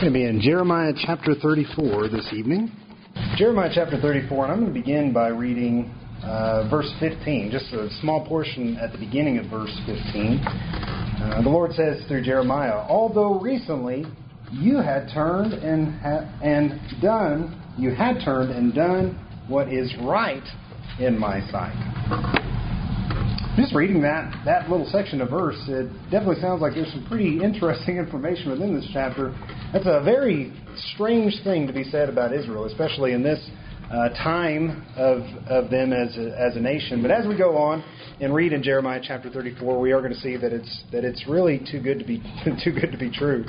We're going to be in Jeremiah chapter 34 this evening. Jeremiah chapter 34, and I'm going to begin by reading verse 15, just a small portion at the beginning of verse 15. The Lord says through Jeremiah, "Although recently you had turned and done what is right in my sight." Just reading that little section of verse, it definitely sounds like there's some pretty interesting information within this chapter. That's a very strange thing to be said about Israel, especially in this time of them as a nation. But as we go on and read in Jeremiah chapter 34, we are going to see that it's really too good to be true.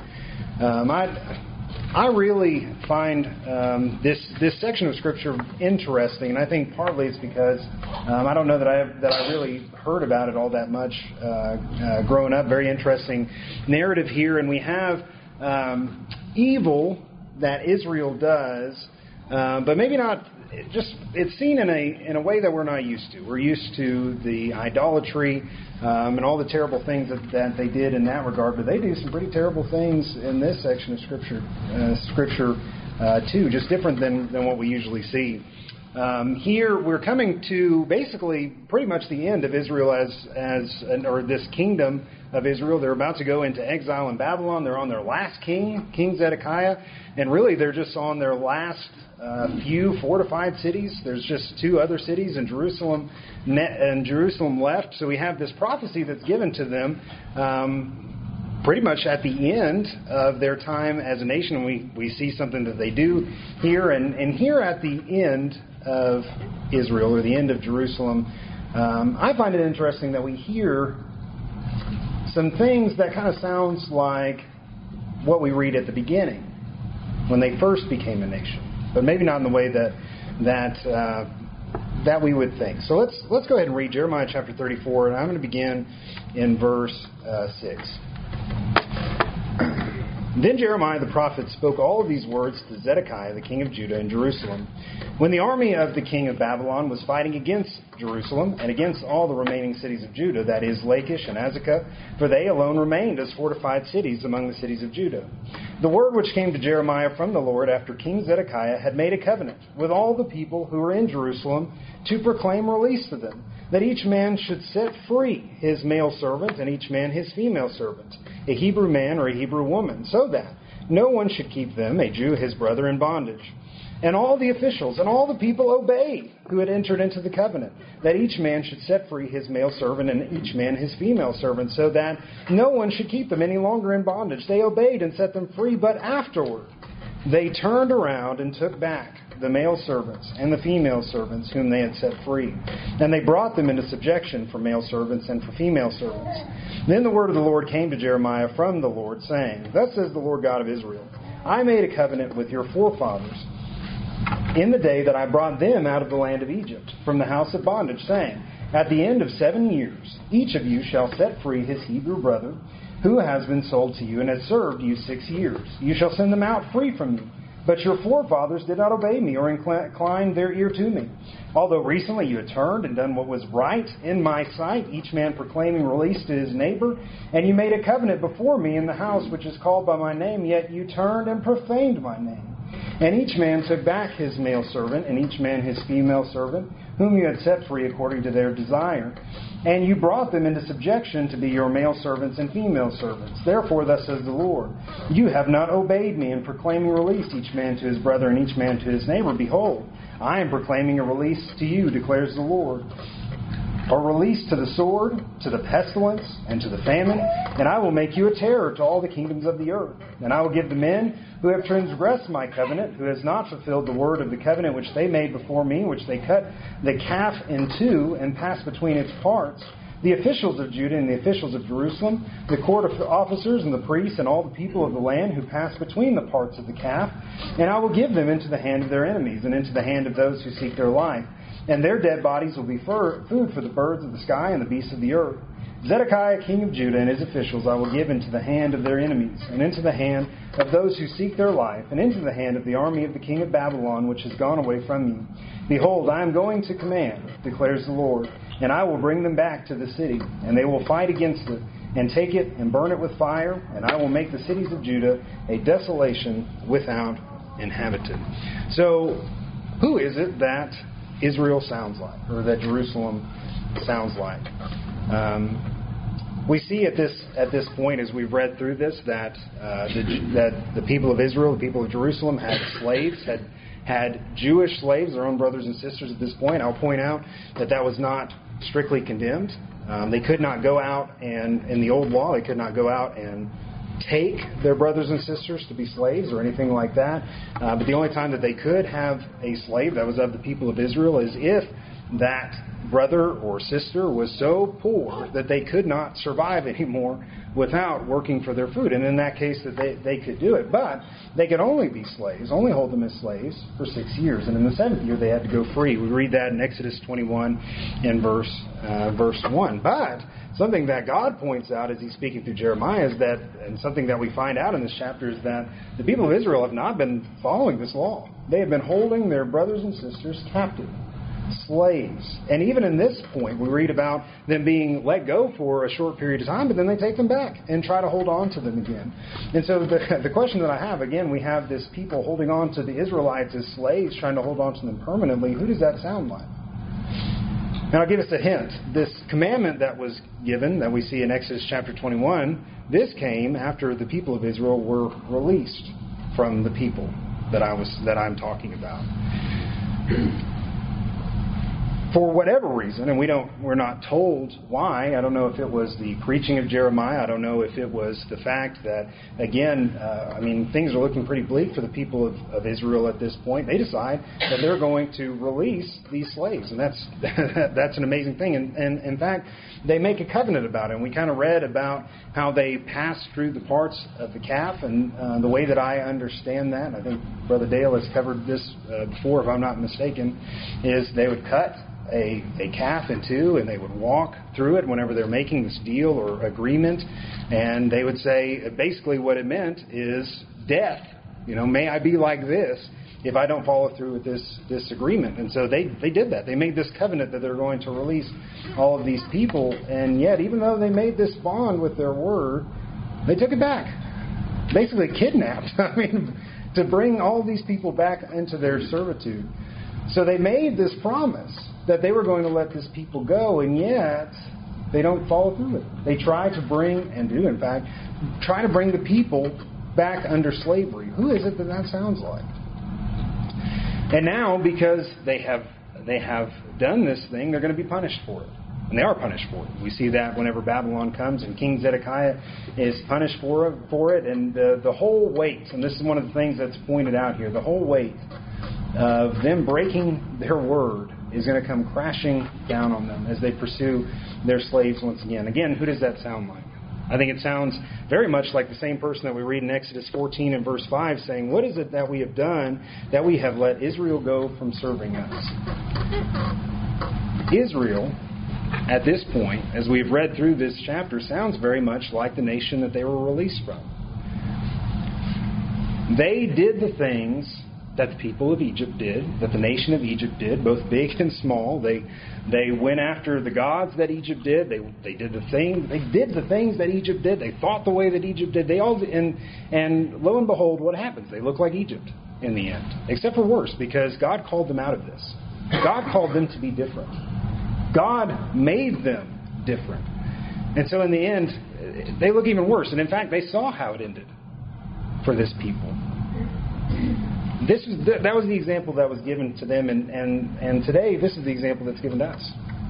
I really find this section of Scripture interesting, and I think partly it's because I don't know that I really heard about it all that much growing up. Very interesting narrative here, and we have evil that Israel does, but maybe not. It's seen in a way that we're not used to. We're used to the idolatry and all the terrible things that they did in that regard, but they do some pretty terrible things in this section of Scripture too, just different than what we usually see. Here we're coming to basically pretty much the end of Israel or this kingdom of Israel. They're about to go into exile in Babylon. They're on their last King Zedekiah, and really they're just on their last few fortified cities. There's just 2 other cities in Jerusalem left. So we have this prophecy that's given to them pretty much at the end of their time as a nation. We see something that they do here, and here at the end of Israel, or the end of Jerusalem, I find it interesting that we hear some things that kind of sounds like what we read at the beginning when they first became a nation, but maybe not in the way that we would think. So let's go ahead and read Jeremiah chapter 34, and I'm going to begin in verse 6. Then Jeremiah the prophet spoke all of these words to Zedekiah, the king of Judah, in Jerusalem, when the army of the king of Babylon was fighting against Jerusalem and against all the remaining cities of Judah, that is, Lachish and Azekah, for they alone remained as fortified cities among the cities of Judah. The word which came to Jeremiah from the Lord after King Zedekiah had made a covenant with all the people who were in Jerusalem to proclaim release to them, that each man should set free his male servant and each man his female servant, a Hebrew man or a Hebrew woman, so that no one should keep them, a Jew his brother, in bondage. And all the officials and all the people obeyed who had entered into the covenant, that each man should set free his male servant and each man his female servant, so that no one should keep them any longer in bondage. They obeyed and set them free, but afterward they turned around and took back the male servants and the female servants whom they had set free. And they brought them into subjection for male servants and for female servants. Then the word of the Lord came to Jeremiah from the Lord, saying, "Thus says the Lord God of Israel, I made a covenant with your forefathers in the day that I brought them out of the land of Egypt, from the house of bondage, saying, at the end of 7 years, each of you shall set free his Hebrew brother, who has been sold to you and has served you 6 years. You shall send them out free from you. But your forefathers did not obey me or incline their ear to me. Although recently you had turned and done what was right in my sight, each man proclaiming release to his neighbor, and you made a covenant before me in the house which is called by my name, yet you turned and profaned my name. And each man took back his male servant, and each man his female servant, whom you had set free according to their desire. And you brought them into subjection to be your male servants and female servants. Therefore, thus says the Lord, you have not obeyed me in proclaiming release, each man to his brother and each man to his neighbor. Behold, I am proclaiming a release to you, declares the Lord. A release to the sword, to the pestilence, and to the famine, and I will make you a terror to all the kingdoms of the earth. And I will give the men who have transgressed my covenant, who has not fulfilled the word of the covenant which they made before me, which they cut the calf in two and passed between its parts, the officials of Judah and the officials of Jerusalem, the court officers and the priests and all the people of the land who passed between the parts of the calf, and I will give them into the hand of their enemies and into the hand of those who seek their life. And their dead bodies will be food for the birds of the sky and the beasts of the earth. Zedekiah, king of Judah, and his officials I will give into the hand of their enemies, and into the hand of those who seek their life, and into the hand of the army of the king of Babylon, which has gone away from you. Behold, I am going to command, declares the Lord, and I will bring them back to the city, and they will fight against it, and take it and burn it with fire, and I will make the cities of Judah a desolation without inhabitant. So, who is it that Israel sounds like, or that Jerusalem sounds like? We see at this point, as we've read through this, that the people of Israel, the people of Jerusalem, had slaves, had Jewish slaves, their own brothers and sisters at this point. I'll point out that was not strictly condemned. They could not go out and, in the old law, they could not go out and take their brothers and sisters to be slaves or anything like that. But the only time that they could have a slave that was of the people of Israel is if that brother or sister was so poor that they could not survive anymore without working for their food. And in that case, that they could do it. But they could only be slaves, only hold them as slaves for 6 years. And in the 7th year, they had to go free. We read that in Exodus 21 in verse 1. But something that God points out as He's speaking through Jeremiah is that, and something that we find out in this chapter, is that the people of Israel have not been following this law. They have been holding their brothers and sisters captive, slaves. And even in this point, we read about them being let go for a short period of time, but then they take them back and try to hold on to them again. And so the question that I have, again, we have this people holding on to the Israelites as slaves, trying to hold on to them permanently. Who does that sound like? Now, I'll give us a hint. This commandment that was given, that we see in Exodus chapter 21, this came after the people of Israel were released from the people that I'm talking about. For whatever reason, and we're not told why. I don't know if it was the preaching of Jeremiah. I don't know if it was the fact that, again, things are looking pretty bleak for the people of Israel at this point. They decide that they're going to release these slaves, and that's an amazing thing. And in fact, they make a covenant about it. And we kind of read about how they passed through the parts of the calf, and the way that I understand that, and I think Brother Dale has covered this before, if I'm not mistaken, is they would cut a calf in two, and they would walk through it whenever they're making this deal or agreement, and they would say basically what it meant is death. May I be like this if I don't follow through with this agreement. And so they did that. They made this covenant that they're going to release all of these people, and yet even though they made this bond with their word, they took it back. Basically kidnapped. To bring all these people back into their servitude. So they made this promise that they were going to let this people go, and yet they don't follow through with it. They try to bring, and do in fact, try to bring the people back under slavery. Who is it that sounds like? And now, because they have done this thing, they're going to be punished for it. And they are punished for it. We see that whenever Babylon comes, and King Zedekiah is punished for it. And the whole weight, and this is one of the things that's pointed out here, the whole weight of them breaking their word is going to come crashing down on them as they pursue their slaves once again. Again, who does that sound like? I think it sounds very much like the same person that we read in Exodus 14 and verse 5 saying, what is it that we have done that we have let Israel go from serving us? Israel, at this point, as we've read through this chapter, sounds very much like the nation that they were released from. They did the things that the people of Egypt did, that the nation of Egypt did, both big and small. They went after the gods that Egypt did. They did the things that Egypt did. They thought the way that Egypt did. And lo and behold, what happens? They look like Egypt in the end, except for worse, because God called them out of this. God called them to be different. God made them different. And so in the end, they look even worse. And in fact, they saw how it ended for this people. That was the example that was given to them, and today this is the example that's given to us.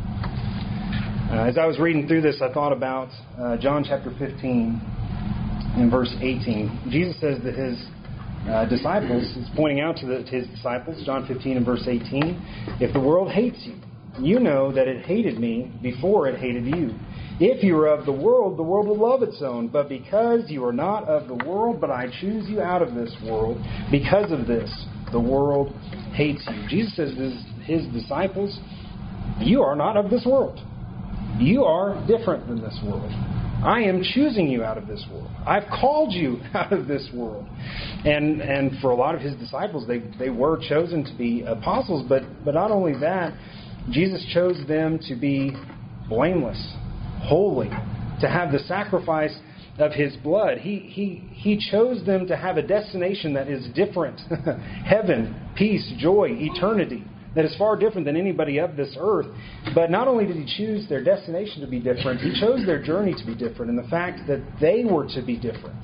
As I was reading through this, I thought about John chapter 15 and verse 18. Jesus says that his disciples, is pointing out to his disciples, John 15 and verse 18, if the world hates you, you know that it hated me before it hated you. If you are of the world will love its own. But because you are not of the world, but I choose you out of this world, because of this, the world hates you. Jesus says to his disciples, you are not of this world. You are different than this world. I am choosing you out of this world. I've called you out of this world. And for a lot of his disciples, they were chosen to be apostles. But not only that, Jesus chose them to be blameless, holy, to have the sacrifice of His blood. He chose them to have a destination that is different. Heaven, peace, joy, eternity. That is far different than anybody of this earth. But not only did He choose their destination to be different, He chose their journey to be different, and the fact that they were to be different.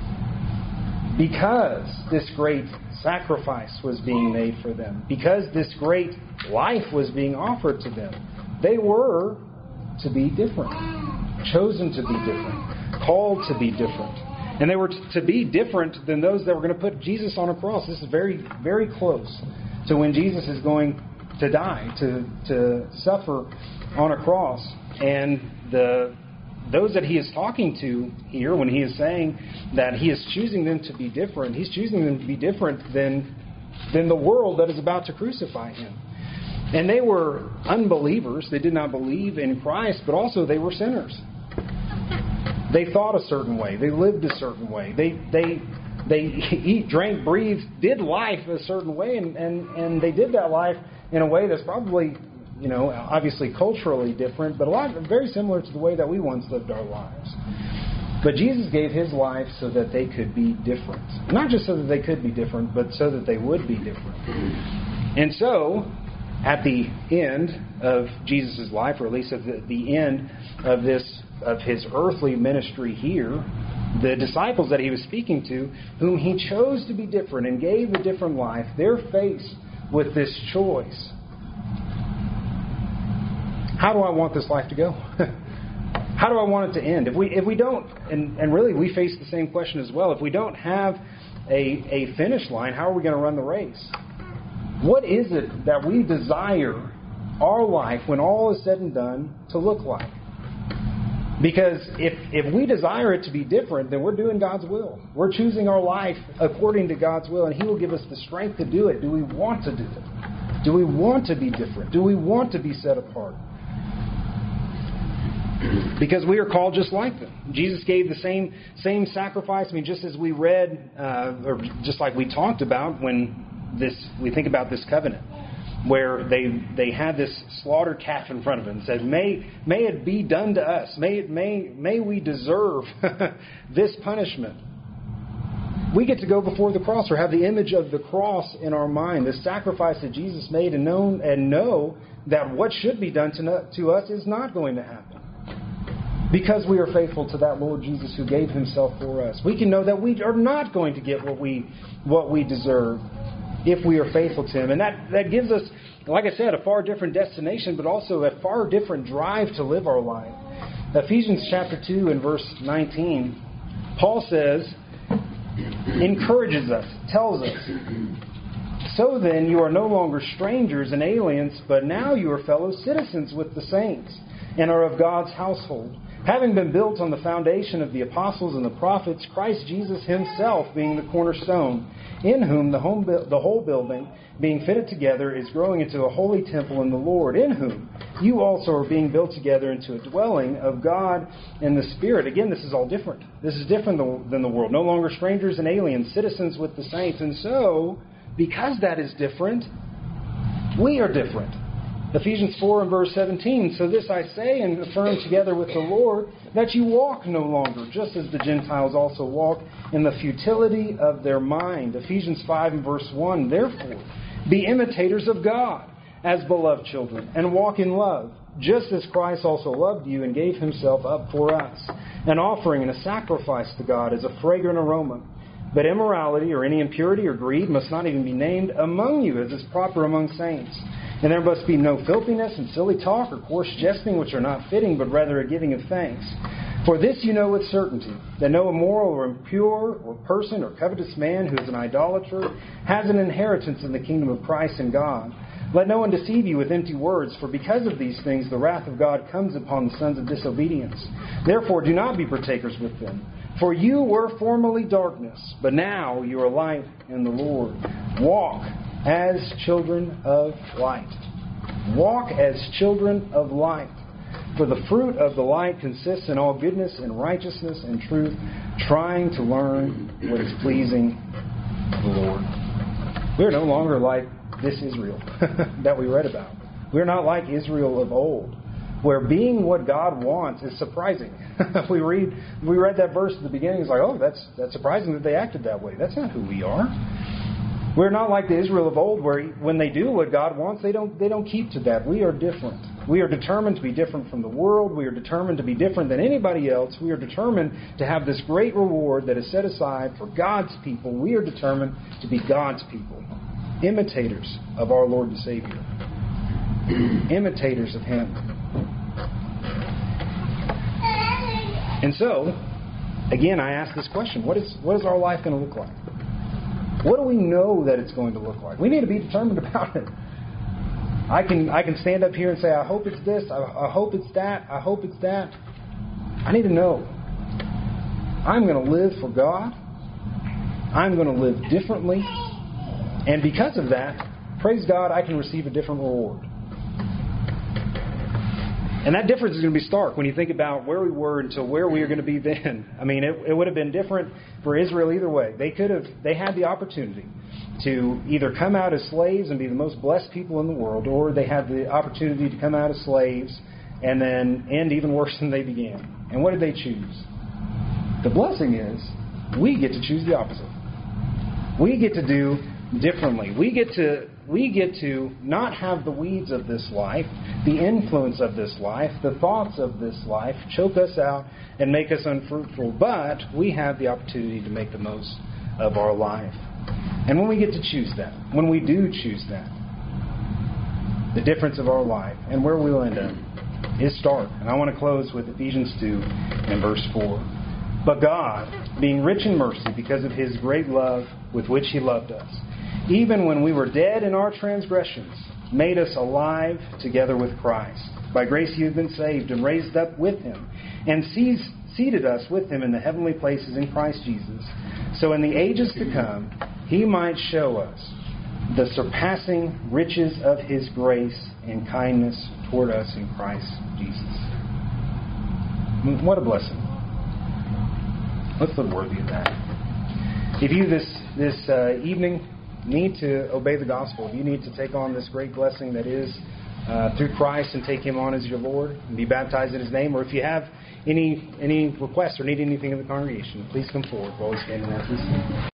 Because this great sacrifice was being made for them, because this great life was being offered to them, they were to be different, chosen to be different, called to be different. And they were to be different than those that were going to put Jesus on a cross. This is very, very close to when Jesus is going to die, to suffer on a cross. And those that He is talking to here, when He is saying that He is choosing them to be different, He's choosing them to be different than the world that is about to crucify Him. And they were unbelievers. They did not believe in Christ, but also they were sinners. They thought a certain way. They lived a certain way. They eat, drank, breathed, did life a certain way, and they did that life in a way that's probably, obviously culturally different, but very similar to the way that we once lived our lives. But Jesus gave His life so that they could be different. Not just so that they could be different, but so that they would be different. And so, at the end of Jesus' life, or at least at the end of His earthly ministry here, the disciples that He was speaking to, whom He chose to be different and gave a different life, they're faced with this choice. How do I want this life to go? How do I want it to end? If we don't, and really we face the same question as well, if we don't have a finish line, how are we going to run the race? What is it that we desire our life, when all is said and done, to look like? Because if we desire it to be different, then we're doing God's will. We're choosing our life according to God's will, and He will give us the strength to do it. Do we want to do it? Do we want to be different? Do we want to be set apart? Because we are called just like them. Jesus gave the same sacrifice. I mean, just as we read, or just like we talked about when we think about this covenant, where they had this slaughtered calf in front of them and said, "May it be done to us. May we deserve this punishment." We get to go before the cross, or have the image of the cross in our mind, the sacrifice that Jesus made, and know that what should be done to us is not going to happen. Because we are faithful to that Lord Jesus who gave Himself for us. We can know that we are not going to get what we deserve if we are faithful to Him. And that gives us, like I said, a far different destination, but also a far different drive to live our life. Ephesians chapter 2 and verse 19, Paul says, encourages us, tells us, "So then you are no longer strangers and aliens, but now you are fellow citizens with the saints, and are of God's household, having been built on the foundation of the apostles and the prophets, Christ Jesus Himself being the cornerstone, in whom the whole building, being fitted together, is growing into a holy temple in the Lord, in whom you also are being built together into a dwelling of God in the Spirit." Again, this is all different. This is different than the world. No longer strangers and aliens, citizens with the saints. And so, because that is different, we are different. Ephesians 4 and verse 17, "So this I say and affirm together with the Lord, that you walk no longer, just as the Gentiles also walk, in the futility of their mind." Ephesians 5 and verse 1, "Therefore, be imitators of God, as beloved children, and walk in love, just as Christ also loved you and gave Himself up for us, an offering and a sacrifice to God as a fragrant aroma. But immorality or any impurity or greed must not even be named among you, as is proper among saints. And there must be no filthiness and silly talk or coarse jesting, which are not fitting, but rather a giving of thanks. For this you know with certainty, that no immoral or impure or person or covetous man who is an idolater has an inheritance in the kingdom of Christ and God. Let no one deceive you with empty words, for because of these things the wrath of God comes upon the sons of disobedience. Therefore do not be partakers with them. For you were formerly darkness, but now you are light in the Lord. Walk as children of light. Walk as children of light. For the fruit of the light consists in all goodness and righteousness and truth, trying to learn what is pleasing to the Lord." We are no longer like this Israel that we read about. We are not like Israel of old, where being what God wants is surprising. we read that verse at the beginning. It's like, oh, that's surprising that they acted that way. That's not who we are. We're not like the Israel of old, where when they do what God wants, they don't keep to that. We are different. We are determined to be different from the world. We are determined to be different than anybody else. We are determined to have this great reward that is set aside for God's people. We are determined to be God's people, imitators of our Lord and Savior, imitators of Him. And so, again, I ask this question: what is our life going to look like? What do we know that it's going to look like? We need to be determined about it. I can stand up here and say, I hope it's this, I hope it's that, I hope it's that. I need to know. I'm going to live for God. I'm going to live differently. And because of that, praise God, I can receive a different reward. And that difference is going to be stark when you think about where we were until where we are going to be then. I mean, it would have been different for Israel either way. They had the opportunity to either come out as slaves and be the most blessed people in the world, or they had the opportunity to come out as slaves and then end even worse than they began. And what did they choose? The blessing is we get to choose the opposite. We get to do differently. We get to not have the weeds of this life, the influence of this life, the thoughts of this life choke us out and make us unfruitful. But we have the opportunity to make the most of our life. And when we get to choose that, when we do choose that, the difference of our life and where we'll end up is stark. And I want to close with Ephesians 2 and verse 4. But God, being rich in mercy because of His great love with which He loved us, even when we were dead in our transgressions, made us alive together with Christ. By grace you have been saved and raised up with Him, and seated us with Him in the heavenly places in Christ Jesus, so in the ages to come He might show us the surpassing riches of His grace and kindness toward us in Christ Jesus. What a blessing. Let's look worthy of that. If you this evening need to obey the gospel, if you need to take on this great blessing that is through Christ and take Him on as your Lord and be baptized in His name, or if you have any requests or need anything in the congregation, please come forward while we stand and as we sing.